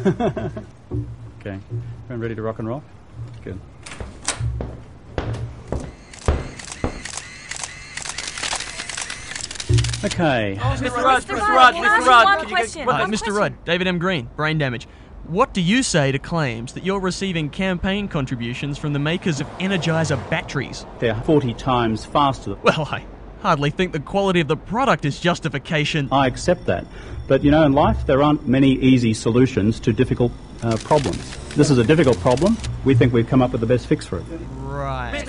Okay. Everyone ready to rock and roll? Good. Okay. Mr. Rudd, Mr. Rudd, David M. Green, brain damage. What do you say to claims that you're receiving campaign contributions from the makers of Energizer batteries? They're 40 times faster. Well, I hardly think the quality of the product is justification. I accept that. But, you know, in life, there aren't many easy solutions to difficult problems. This is a difficult problem. We think we've come up with the best fix for it. Right.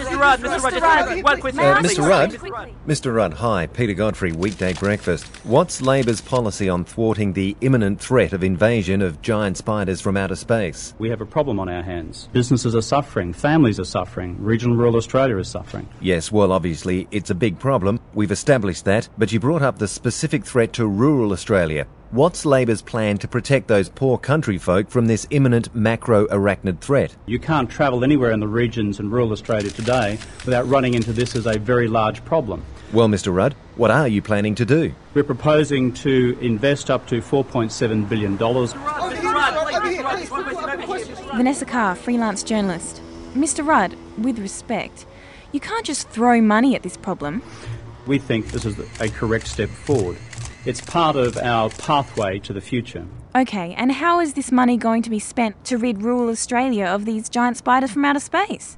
Mr. Rudd, hi, Peter Godfrey, Weekday Breakfast. What's Labor's policy on thwarting the imminent threat of invasion of giant spiders from outer space? We have a problem on our hands. Businesses are suffering, families are suffering, regional rural Australia is suffering. Yes, well, obviously, it's a big problem. We've established that, but you brought up the specific threat to rural Australia. What's Labor's plan to protect those poor country folk from this imminent macro-arachnid threat? You can't travel anywhere in the regions in rural Australia today without running into this as a very large problem. Well, Mr. Rudd, what are you planning to do? We're proposing to invest up to $4.7 billion. Vanessa Carr, freelance journalist. Mr. Rudd, with respect, you can't just throw money at this problem. We think this is a correct step forward. It's part of our pathway to the future. Okay, and how is this money going to be spent to rid rural Australia of these giant spiders from outer space?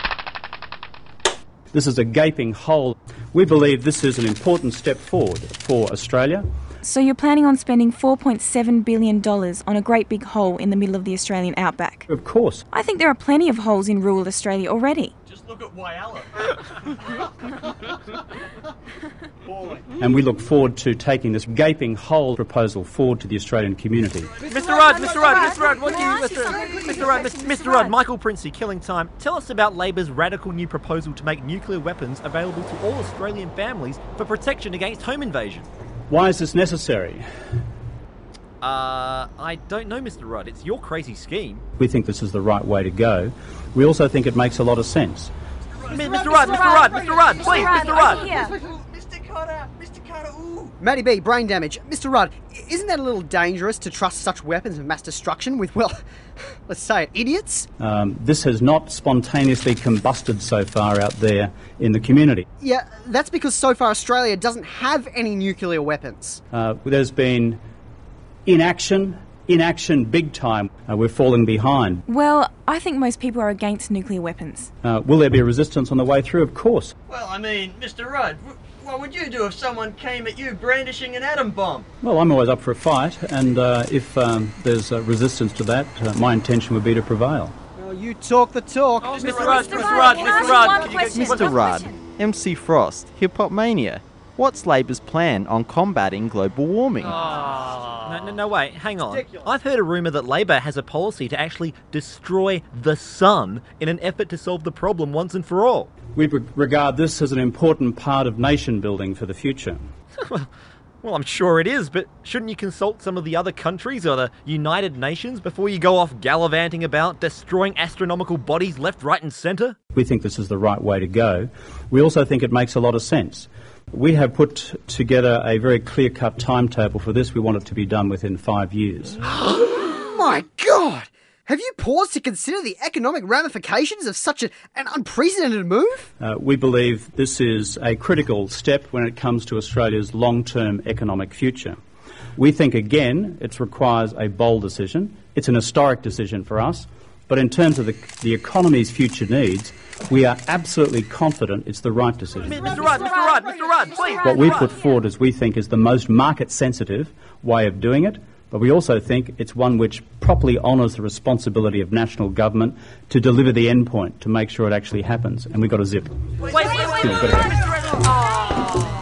This is a gaping hole. We believe this is an important step forward for Australia. So you're planning on spending $4.7 billion on a great big hole in the middle of the Australian outback? Of course. I think there are plenty of holes in rural Australia already. Just look at Whyalla. And we look forward to taking this gaping hole proposal forward to the Australian community. Mr. Rudd, Michael Princey, Killing Time. Tell us about Labor's radical new proposal to make nuclear weapons available to all Australian families for protection against home invasion. Why is this necessary? I don't know, Mr. Rudd. It's your crazy scheme. We think this is the right way to go. We also think it makes a lot of sense. Mr. Rudd, please, Mr. Rudd. Mr. Carter, ooh. Matty B, brain damage. Mr. Rudd, isn't that a little dangerous to trust such weapons of mass destruction with, well, let's say it, idiots? This has not spontaneously combusted so far out there in the community. Yeah, that's because so far Australia doesn't have any nuclear weapons. There's been inaction big time. We're falling behind. Well, I think most people are against nuclear weapons. Will there be resistance on the way through? Of course. Well, I mean, Mr. Rudd, what would you do if someone came at you brandishing an atom bomb? Well, I'm always up for a fight, and if there's resistance to that, my intention would be to prevail. Well, you talk the talk. Oh, Mr. Rudd, MC Frost, Hip Hop Mania. What's Labor's plan on combating global warming? No, wait, hang on. I've heard a rumour that Labor has a policy to actually destroy the sun in an effort to solve the problem once and for all. We regard this as an important part of nation building for the future. Well, I'm sure it is, but shouldn't you consult some of the other countries or the United Nations before you go off gallivanting about destroying astronomical bodies left, right and centre? We think this is the right way to go. We also think it makes a lot of sense. We have put together a very clear-cut timetable for this. We want it to be done within 5 years. My God! Have you paused to consider the economic ramifications of such an unprecedented move? We believe this is a critical step when it comes to Australia's long-term economic future. We think, again, it requires a bold decision. It's an historic decision for us. But in terms of the economy's future needs, we are absolutely confident it's the right decision. Mr. Rudd, please. What we put forward, as we think, is the most market-sensitive way of doing it, but we also think it's one which properly honours the responsibility of national government to deliver the end point, to make sure it actually happens. And we've got to zip. Wait.